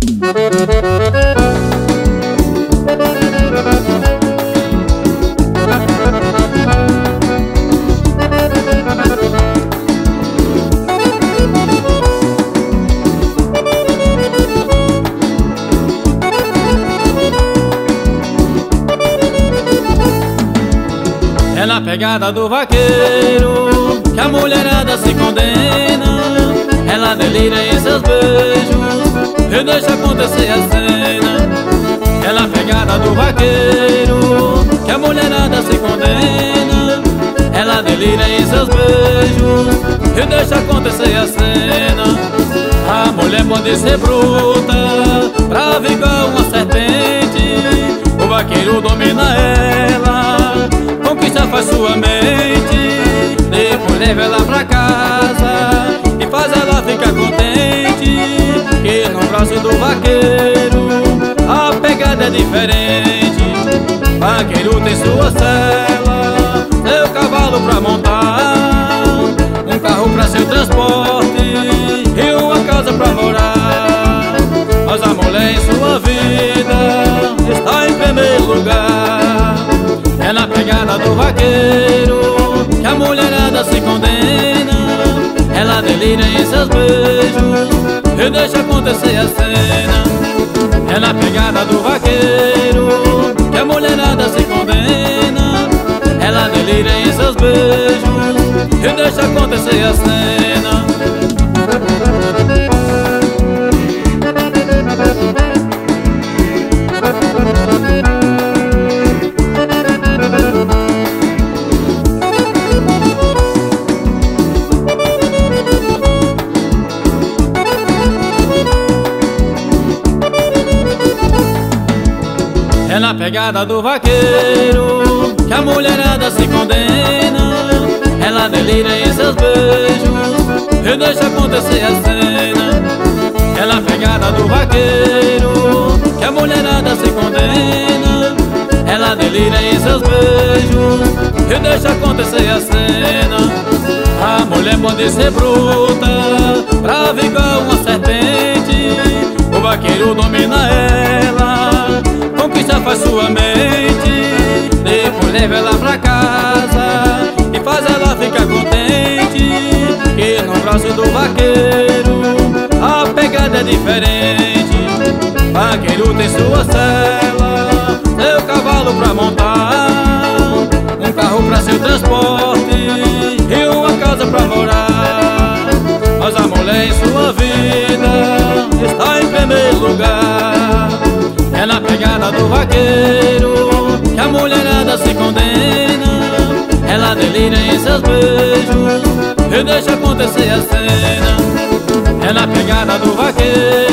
É na pegada do vaqueiro que a mulherada se condena. Ela delira em seus beijos e deixa acontecer a cena. É na pegada do vaqueiro que a mulherada se condena. Ela delira em seus beijos e deixa acontecer a cena. A mulher pode ser bruta, brava igual uma serpente. O vaqueiro domina ela, conquista, faz sua mente. Depois leva ela pra casa e faz ela ficar contente. Que no braço do vaqueiro a pegada é diferente. Vaqueiro tem sua sela, seu cavalo pra montar, um carro pra seu transporte e uma casa pra morar. Mas a mulher em sua vida está em primeiro lugar. É na pegada do vaqueiro que a mulherada se condena. Ela delira em seus beijos e deixa acontecer a cena. É na pegada do vaqueiro que a mulherada se condena. Ela delira em seus beijos e deixa acontecer a cena. É na pegada do vaqueiro que a mulherada se condena. Ela delira em seus beijos e deixa acontecer a cena. É na pegada do vaqueiro que a mulherada se condena. Ela delira em seus beijos e deixa acontecer a cena. A mulher pode ser bruta, brava igual uma serpente. O vaqueiro domina ela, conquista, faz sua mente. Depois leva ela pra casa e faz ela ficar contente. Que no braço do vaqueiro a pegada é diferente. Vaqueiro tem sua sela, seu cavalo pra montar, um carro pra seu transporte e uma casa pra morar. Mas a mulher em sua vida está em primeiro lugar. É na pegada do vaqueiro que a mulherada se condena. Ela delira em seus beijos e deixa acontecer a cena. É na pegada do vaqueiro